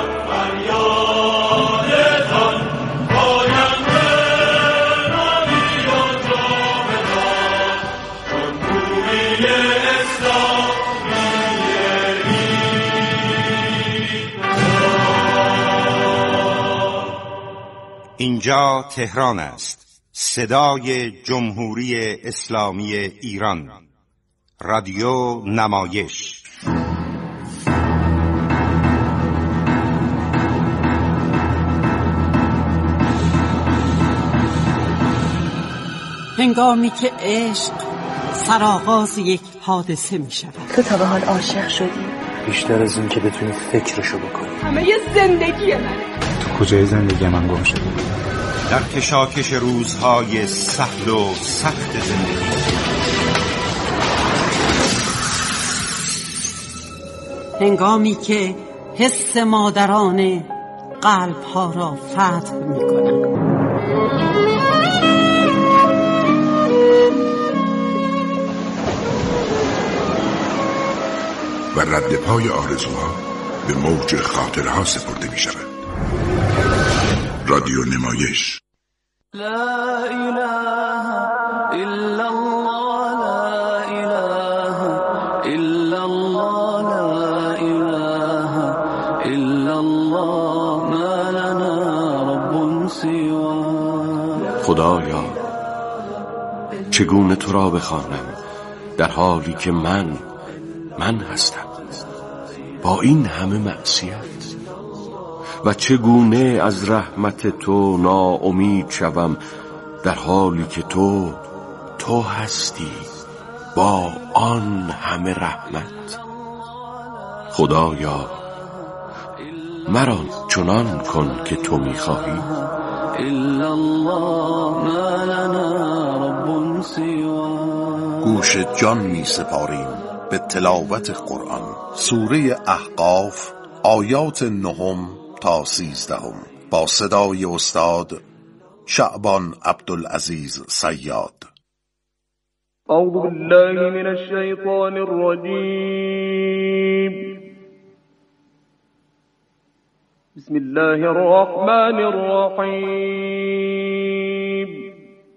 اینجا تهران است، صدای جمهوری اسلامی ایران، رادیو نمایش. هنگامی که عشق سرآغاز یک حادثه می شود. تو تا به حال عاشق شدی؟ بیشتر از این که بتونی فکرشو بکنی. همه یه زندگی من. تو کجای زندگی من گم شدی؟ در کشاکش روزهای سهل و سخت زندگی، هنگامی که حس مادرانه قلب‌ها را فتح می‌کند. و رد پای آرزوها به موج خاطرها سپرده می شود. رادیو نمایش. لا اله الا الله، لا اله الا الله، لا اله الا الله، ما لنا رب سواه. خدایا چگونه تو را بخوانم در حالی که من هستم با این همه معصیت، و چگونه از رحمت تو ناامید شوم در حالی که تو هستی با آن همه رحمت. خدایا مرا چنان کن که تو می‌خواهی. گوش جان می سپاریم به تلاوت قرآن. سوره احقاف آیات 9 تا 13 با صدای استاد شعبان عبدالعزیز صیاد. اعوذ بالله من الشیطان الرجیم. بسم الله الرحمن الرحیم.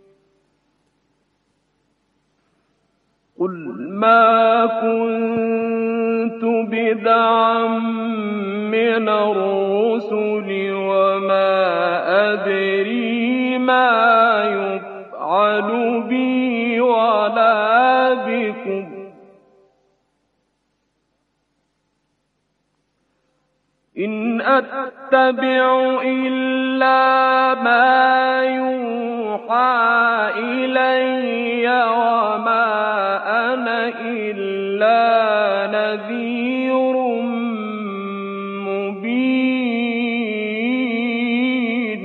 قل ما كنت بدعا من الرسل وما أدري ما يفعل بي ولا بكم إن أتبع إلا ما يوحى إلي وما أنا إلا نذير مبين.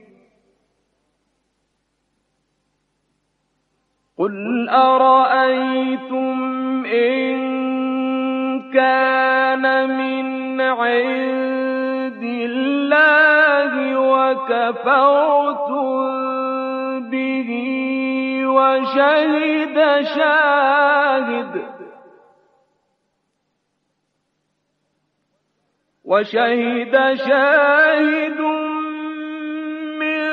قل أرأيتم إن كان من عند الله وكفرتم به وشهد شاهد من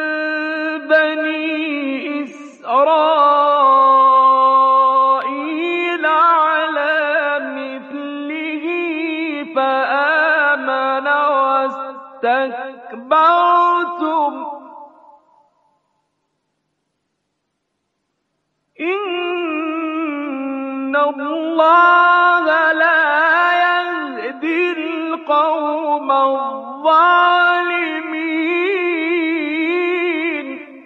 بني إسرائيل على مثله فآمن واستكبرتم إن الله لا يهدي القوم الظالمين.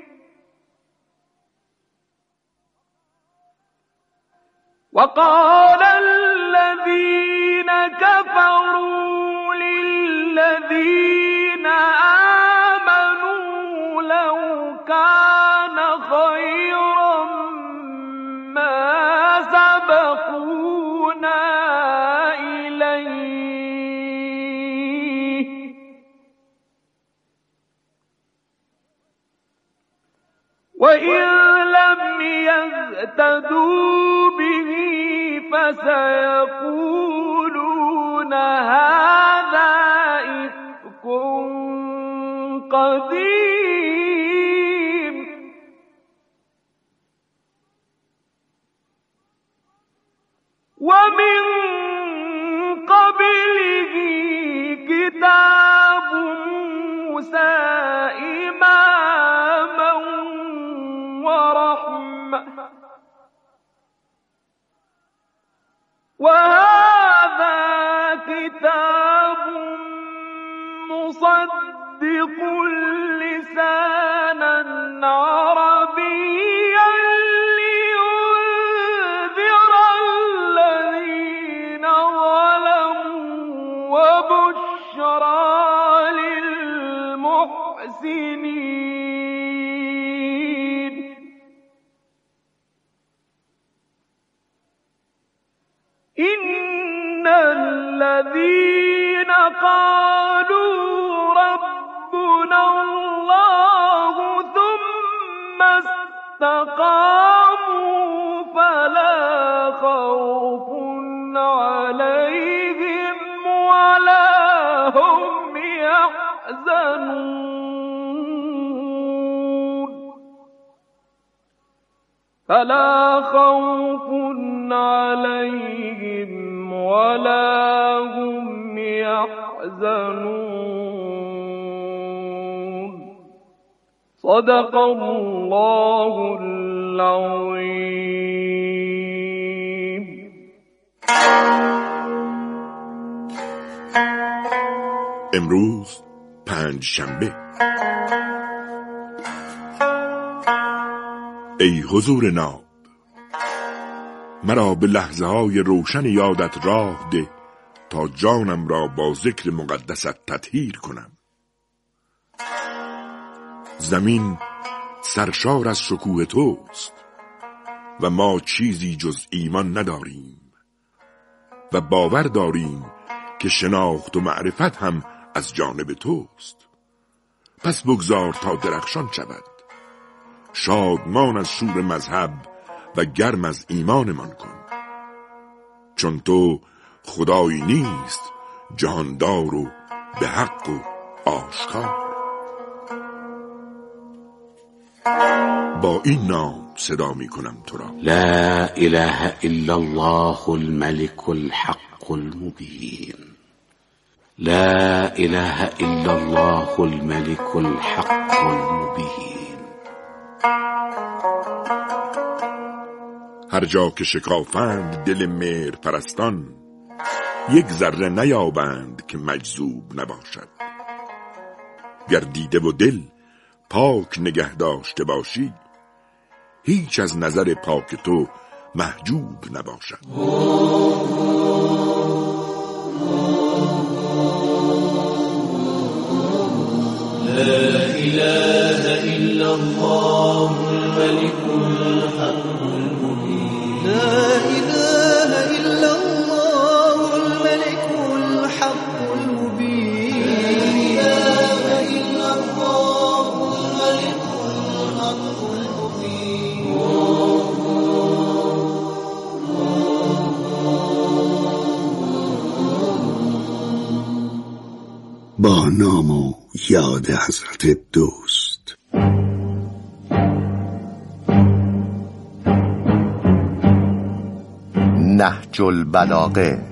وقال الذين كفروا للذين آمنوا لو كان خيرا ما سبقونا إليه وإن لم يهتدوا به فسيقولون هذا إفك قديم ومن قبله كتاب موسى إماما ورحمة وهذا كتاب مصدق لسانا عربيا لينذر الذين ظلموا وبشرى للمحسنين إن الذين قالوا ربنا الله ثم استقاموا فلا خوف عليهم ولا هم يحزنون فلا خوف عليهم ولا هم يحزنون صدق الله العظيم. امروز پنجشنبه. ای حضور ناب، مرا به لحظه های روشن یادت راه ده تا جانم را با ذکر مقدست تطهیر کنم. زمین سرشار از شکوه توست و ما چیزی جز ایمان نداریم و باور داریم که شناخت و معرفت هم از جانب توست. پس بگذار تا درخشان شود، شادمان از شور مذهب و گرم از ایمانمان کن، چون تو خدایی نیست جهاندار و به حق و آشکار. با این نام صدا می کنم تو را: لا اله الا الله الملك الحق المبين. لا اله الا الله الملك الحق المبين. هر جا که شکافند دل مهر پرستان، یک ذره نیابند که مجذوب نباشد. گر دیده و دل پاک نگه داشته باشی، هیچ از نظر پاک تو محجوب نباشد. لا اله الا الله الملك الحق المبين. لا اله الا الله الملك الحق المبين. لا اله الا الله الملك الحق المبين. با نام و یاد حضرت دوست. نهج البلاغه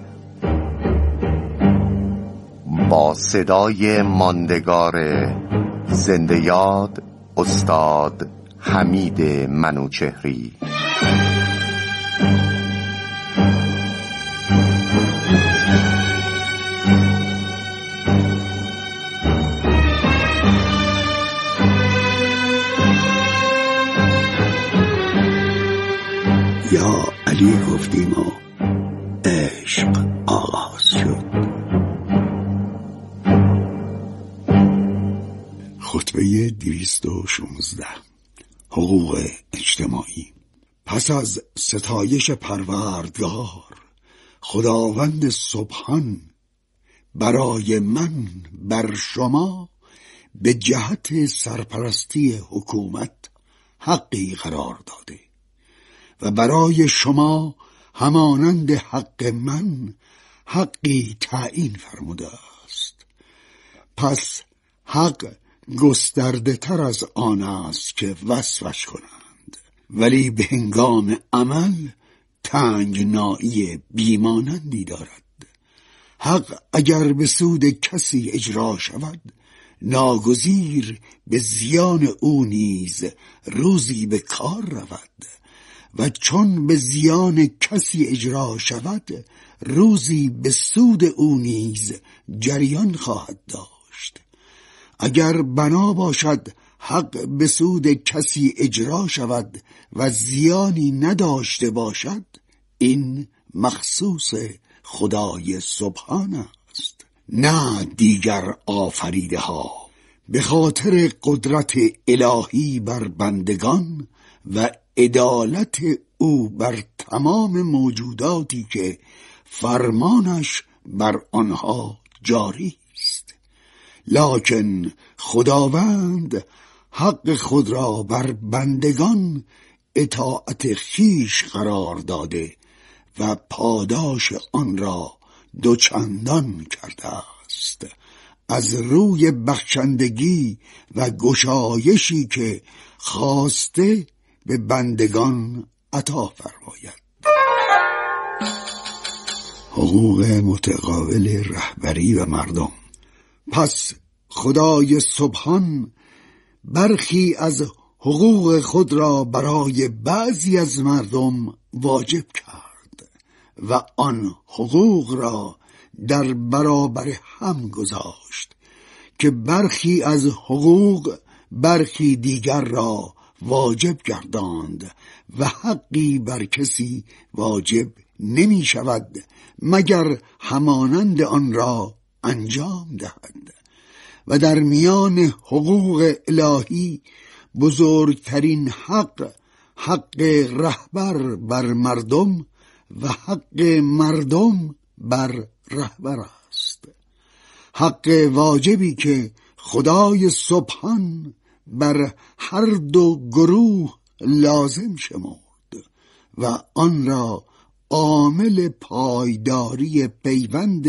با صدای ماندگار زنده یاد استاد حمید منوچهری. یا علی گفتیم و عشق آغاز شد. خطبه 216 حقوق اجتماعی. پس از ستایش پروردگار خداوند سبحان برای من بر شما به جهت سرپرستی حکومت حقی قرار داده و برای شما همانند حق من حقی تعیین فرموده است. پس حق گسترده تر از آن است که وصفش کنند، ولی به هنگام عمل تنگنایی بیمانندی دارد. حق اگر به سود کسی اجرا شود، ناگزیر به زیان او نیز روزی به کار رود، و چون به زیان کسی اجرا شود، روزی به سود او نیز جریان خواهد داشت. اگر بنا باشد حق به سود کسی اجرا شود و زیانی نداشته باشد، این مخصوص خدای سبحان است، نه دیگر آفریده ها. به خاطر قدرت الهی بر بندگان و عدالت او بر تمام موجوداتی که فرمانش بر آنها جاری است. لکن خداوند حق خود را بر بندگان اطاعت خویش قرار داده و پاداش آن را دوچندان کرده است، از روی بخشندگی و گشایشی که خواسته به بندگان عطا فرماید. حقوق متقابل رهبری و مردم. پس خدای سبحان برخی از حقوق خود را برای بعضی از مردم واجب کرد و آن حقوق را در برابر هم گذاشت که برخی از حقوق برخی دیگر را واجب گرداند و حقی بر کسی واجب نمی شود مگر همانند آن را انجام دهد. و در میان حقوق الهی بزرگترین حق رهبر بر مردم و حق مردم بر رهبر است. حق واجبی که خدای سبحان بر هر دو گروه لازم شمرد و آن را عامل پایداری پیوند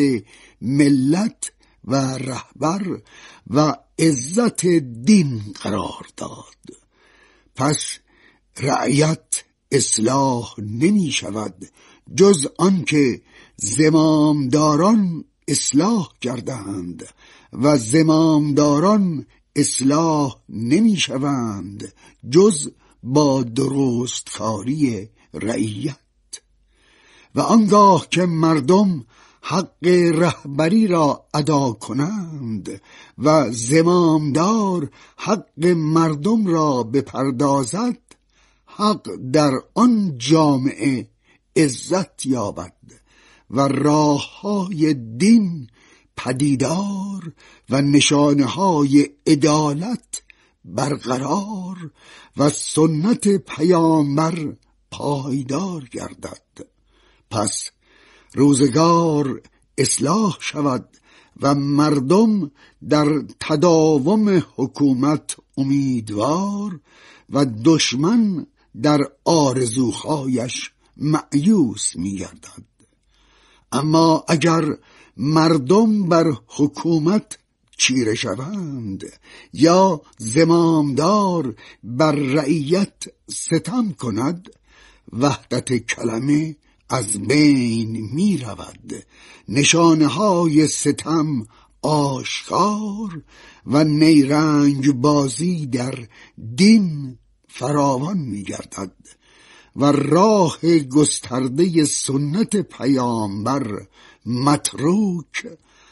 ملت و رهبر و عزت دین قرار داد. پس رعیت اصلاح نمی شود جز آنکه زمامداران اصلاح کردند و زمامداران اصلاح نمی شوند جز با درستکاری رعیت. و آنگاه که مردم حق رهبری را ادا کنند و زمامدار حق مردم را بپردازد، حق در آن جامعه عزت یابد و راه‌های دین پدیدار و نشانه‌های عدالت برقرار و سنت پیامبر پایدار گردد. پس روزگار اصلاح شود و مردم در تداوم حکومت امیدوار و دشمن در آرزوهایش مأیوس می‌گردد. اما اگر مردم بر حکومت چیره شوند یا زمامدار بر رعیت ستم کند، وحدت کلمه از بین می رود، نشانه های ستم آشکار و نیرنگ بازی در دین فراوان می گردد و راه گسترده سنت پیامبر متروک،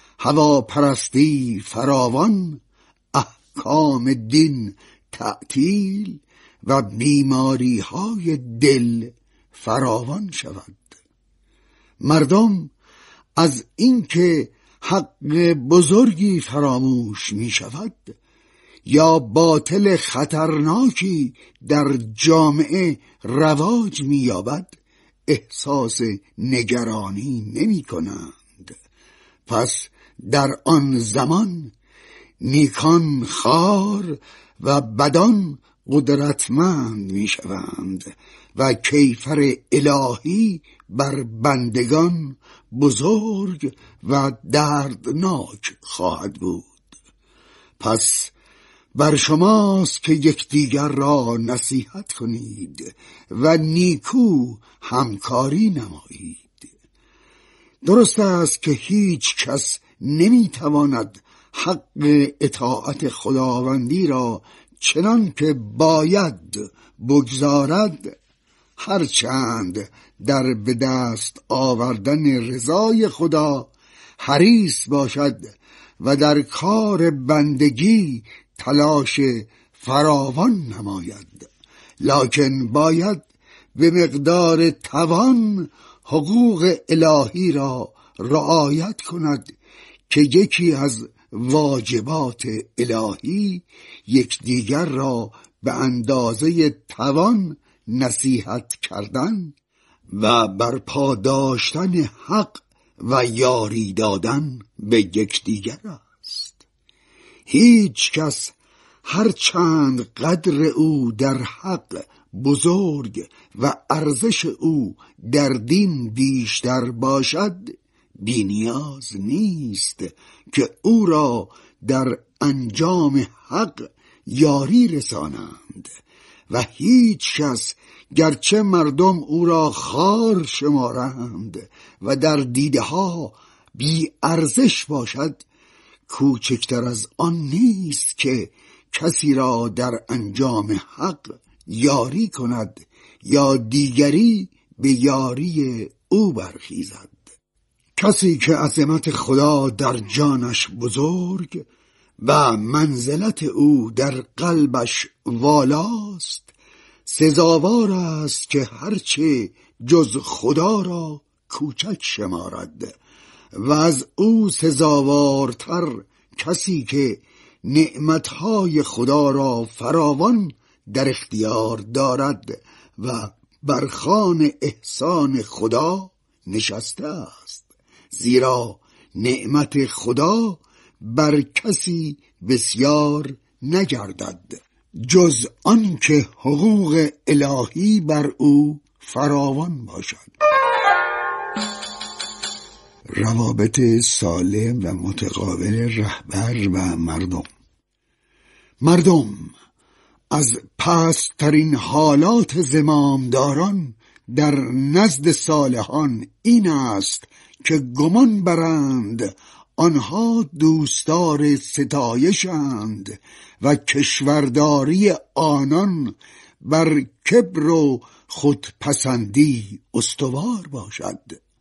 هواپرستی فراوان، احکام دین تعطیل و بیماری های دل فراوان شود. مردم از اینکه حق بزرگی فراموش می شود یا باطل خطرناکی در جامعه رواج می یابد احساس نگرانی نمی کنند. پس در آن زمان نیکان خوار و بدان قدرتمند می شوند و کیفر الهی بر بندگان بزرگ و دردناک خواهد بود. پس بر شماست که یکدیگر را نصیحت کنید و نیکو همکاری نمایید. درست است که هیچ کس نمیتواند حق اطاعت خداوندی را چنان که باید بگذارد، هرچند در به دست آوردن رضای خدا حریص باشد و در کار بندگی تلاش فراوان نماید، لکن باید به مقدار توان حقوق الهی را رعایت کند که یکی از واجبات الهی یکدیگر را به اندازه توان نصیحت کردن و برپا داشتن حق و یاری دادن به یکدیگر است. هیچ کس هرچند قدر او در حق بزرگ و ارزش او در دین بیشتر باشد، بی‌نیاز نیست که او را در انجام حق یاری رسانند و هیچ کس گرچه مردم او را خار شمارند و در دیده ها بی ارزش باشد، کوچکتر از آن نیست که کسی را در انجام حق یاری کند یا دیگری به یاری او برخیزد. کسی که عظمت خدا در جانش بزرگ و منزلت او در قلبش والاست، سزاوار است که هرچه جز خدا را کوچک شمارد و از او سزاوارتر کسی که نعمتهای خدا را فراوان در اختیار دارد و بر خوان احسان خدا نشسته است، زیرا نعمت خدا بر کسی بسیار نگردد جز آن که حقوق الهی بر او فراوان باشد. روابط سالم و متقابل رهبر و مردم از پست‌ترین حالات زمامداران در نزد صالحان این است که گمان برند آنها دوستدار ستایشند و کشورداری آنان بر کبر و خودپسندی استوار باشد.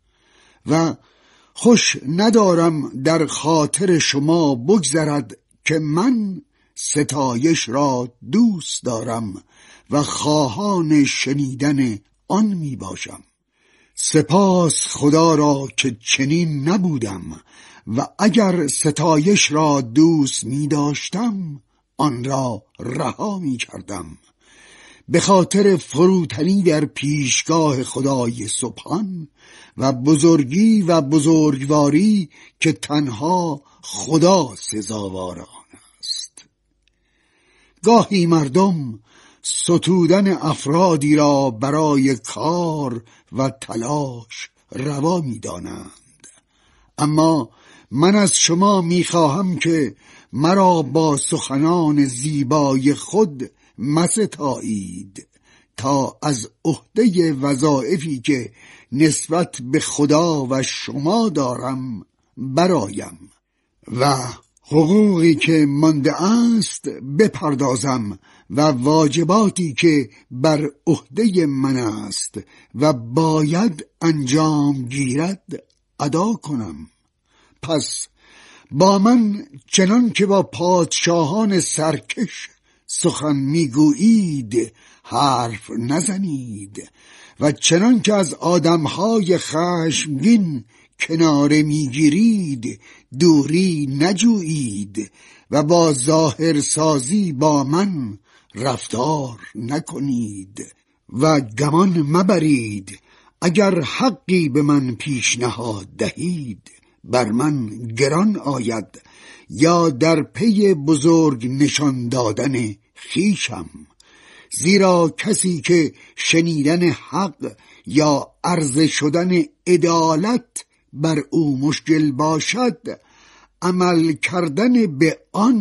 و خوش ندارم در خاطر شما بگذرد که من ستایش را دوست دارم و خواهان شنیدن آن می باشم. سپاس خدا را که چنین نبودم و اگر ستایش را دوست می داشتم آن را رها می کردم، به خاطر فروتنی در پیشگاه خدای سبحان و بزرگی و بزرگواری که تنها خدا سزاوار آن است. گاهی مردم ستودن افرادی را برای کار و تلاش روا می دانند، اما من از شما می خواهم که مرا با سخنان زیبای خود مستایید تا از عهده وظایفی که نسبت به خدا و شما دارم برایم و حقوقی که مانده است بپردازم و واجباتی که بر عهده من است و باید انجام گیرد ادا کنم. پس با من چنان که با پادشاهان سرکش سخن میگویید حرف نزنید و چنان که از آدمهای خشمگین کناره میگیرید دوری نجویید و با ظاهرسازی با من رفتار نکنید و گمان مبرید اگر حقی به من پیشنهاد دهید بر من گران آید یا در پی بزرگ نشان دادن خویشم، زیرا کسی که شنیدن حق یا عرضه شدن عدالت بر او مشکل باشد عمل کردن به آن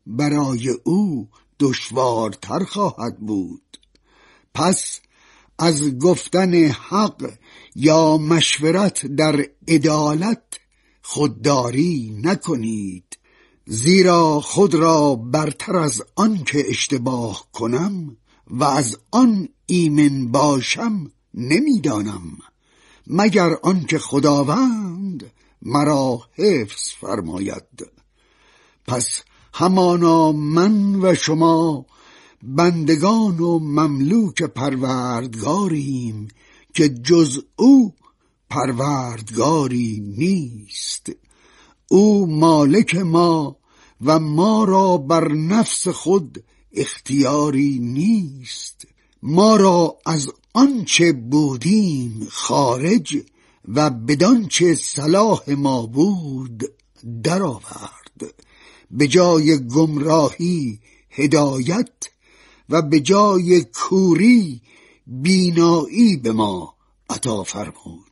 برای او دشوارتر خواهد بود. پس از گفتن حق یا مشورت در عدالت خودداری نکنید، زیرا خود را برتر از آن که اشتباه کنم و از آن ایمن باشم نمیدانم، مگر آن که خداوند مرا حفظ فرماید. پس همانا من و شما بندگان و مملوک پروردگاریم که جز او پروردگاری نیست. او مالک ما و ما را بر نفس خود اختیاری نیست. ما را از آنچه بودیم خارج و بدانچه صلاح ما بود درآورد. به جای گمراهی هدایت و به جای کوری بینایی به ما عطا فرمود.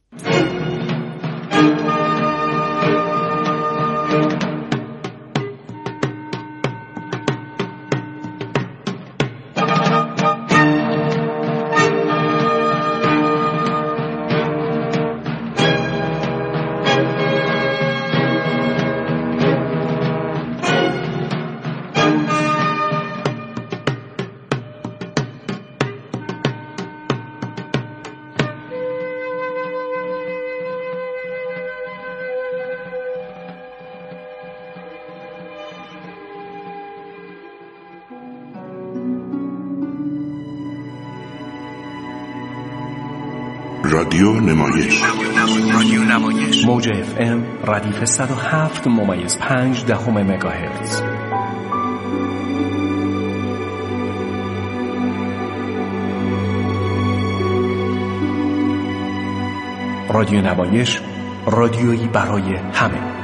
رادیو نمایش موج FM ردیف 107.5 مگاهرتز. رادیو نمایش، رادیویی برای همه.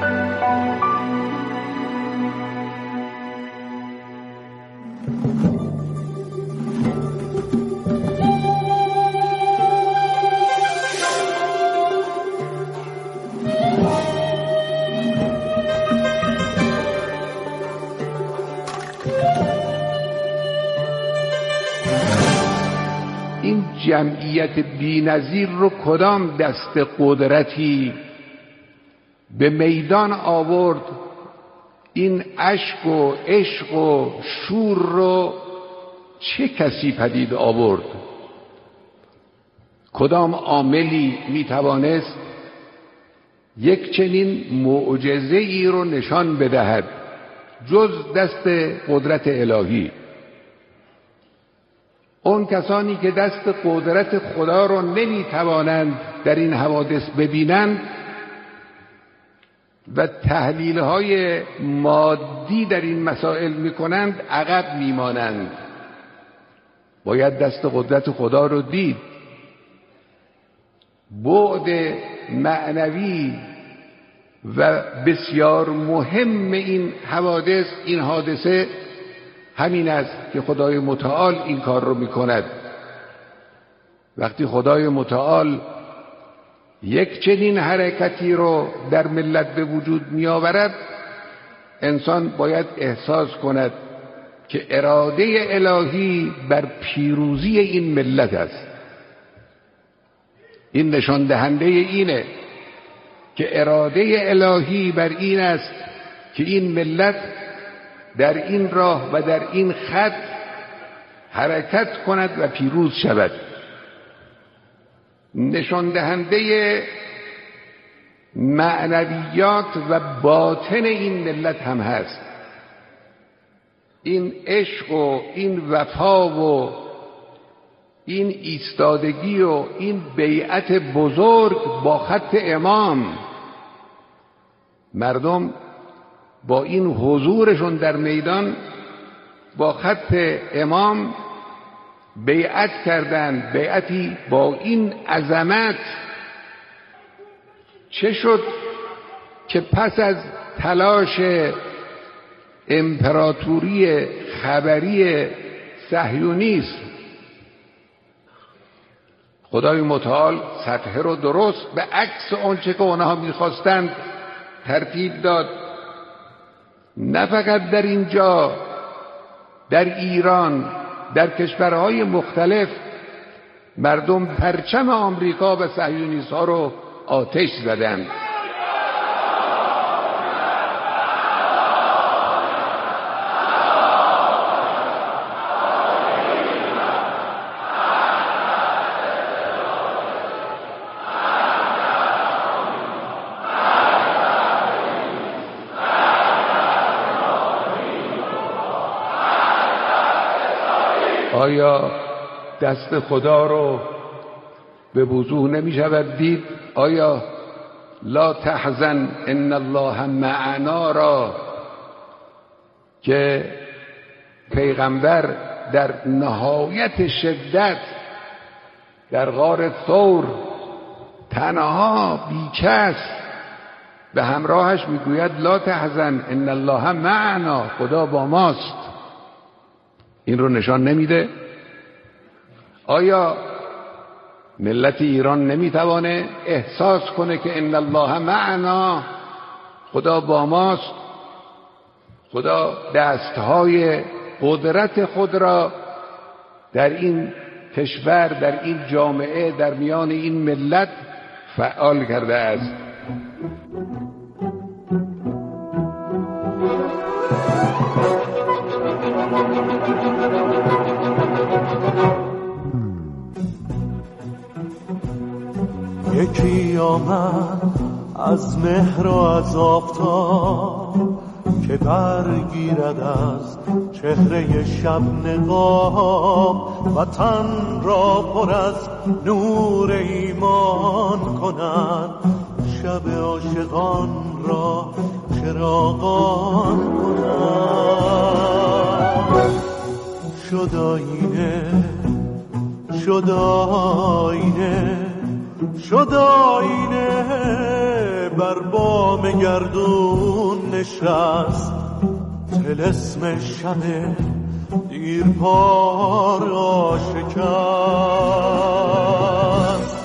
جمعیت بی‌نظیر رو کدام دست قدرتی به میدان آورد؟ این اشک و عشق و شور رو چه کسی پدید آورد؟ کدام عاملی میتوانست یک چنین معجزه ای رو نشان بدهد جز دست قدرت الهی؟ اون کسانی که دست قدرت خدا رو نمیتوانند در این حوادث ببینند و تحلیل‌های مادی در این مسائل میکنند عقب میمانند. باید دست قدرت خدا رو دید. بعد معنوی و بسیار مهم این حوادث، این حادثه همین است که خدای متعال این کار رو میکند. وقتی خدای متعال یک چنین حرکتی رو در ملت به وجود میآورد، انسان باید احساس کند که اراده الهی بر پیروزی این ملت است. این نشان دهنده اینه که اراده الهی بر این است که این ملت در این راه و در این خط حرکت کند و پیروز شود. نشان دهنده معنویات و باطن این ملت هم هست. این عشق و این وفا و این ایستادگی و این بیعت بزرگ با خط امام، مردم با این حضورشون در میدان با خط امام بیعت کردند. بیعتی با این عظمت. چه شد که پس از تلاش امپراتوری خبری صهیونیسم خدای متعال سطح رو درست به عکس آنچه که اونها میخواستند ترتیب داد نه فقط در اینجا، در ایران، در کشورهای مختلف مردم پرچم آمریکا و صهیونیست ها رو آتش زدند. آیا دست خدا رو به وضوح نمی شود دید؟ آیا لا تحزن ان الله معنا را که پیغمبر در نهایت شدت در غار ثور تنها بیکس به همراهش میگوید لا تحزن ان الله معنا، خدا با ماست، این رو نشان نمیده؟ آیا ملت ایران نمیتوانه احساس کنه که ان الله معنا، خدا با ماست؟ خدا دستهای قدرت خود را در این کشور، در این جامعه، در میان این ملت فعال کرده است. یکی آمد از مهر و از آفتاب که برگیرد از چهره شب نقاب، وطن را پر از نور ایمان کند، شب عاشقان را چراغان کند. شد آینه، شد آینه، شد آینه، بر بام گردون نشست، طلسم شب دیرپا را شکست.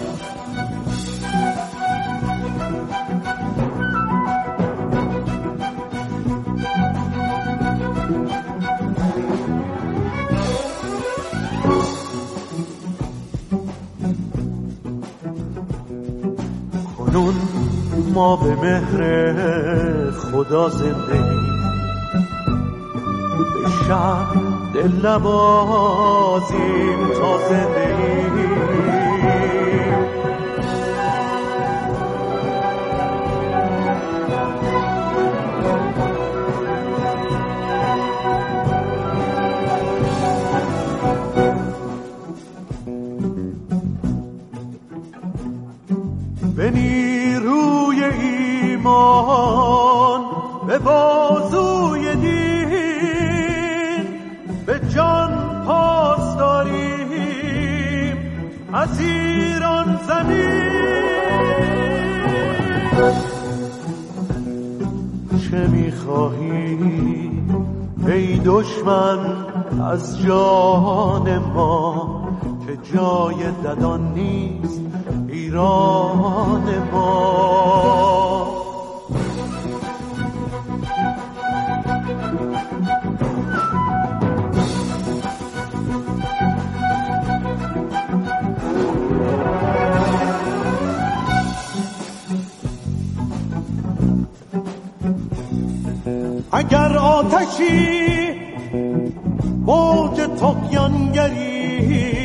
کنون ما به مهر خدا زندگی، به شب دل نبازیم تا زندگی. به نیروی ایمان، به بازوی دین، به جان پاس داریم از ایران زمین. چه میخواهی ای دشمن از جان ما، که جای ددان نیست ایران ما. اگر آتشی موج طغیانگری